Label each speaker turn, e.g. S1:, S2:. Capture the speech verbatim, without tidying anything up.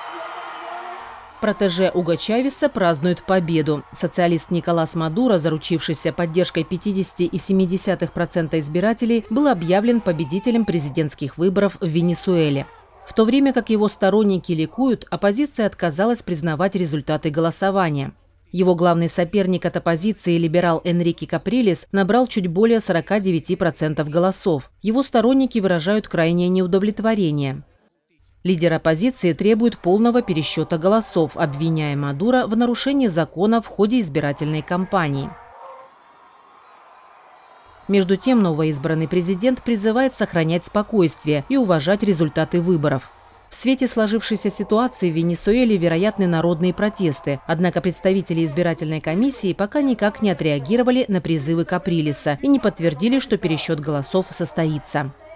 S1: Протеже Уго Чавеса празднует победу. Социалист Николас Мадуро, заручившийся поддержкой пятидесяти целых семи десятых процента избирателей, был объявлен победителем президентских выборов в Венесуэле. В то время как его сторонники ликуют, оппозиция отказалась признавать результаты голосования. Его главный соперник от оппозиции, либерал Энрике Каприлес, набрал чуть более сорока девяти процентов голосов. Его сторонники выражают крайнее неудовлетворение. Лидер оппозиции требует полного пересчета голосов, обвиняя Мадуро в нарушении закона в ходе избирательной кампании. Между тем, новоизбранный президент призывает сохранять спокойствие и уважать результаты выборов. В свете сложившейся ситуации в Венесуэле вероятны народные протесты, однако представители избирательной комиссии пока никак не отреагировали на призывы Каприлеса и не подтвердили, что пересчет голосов состоится.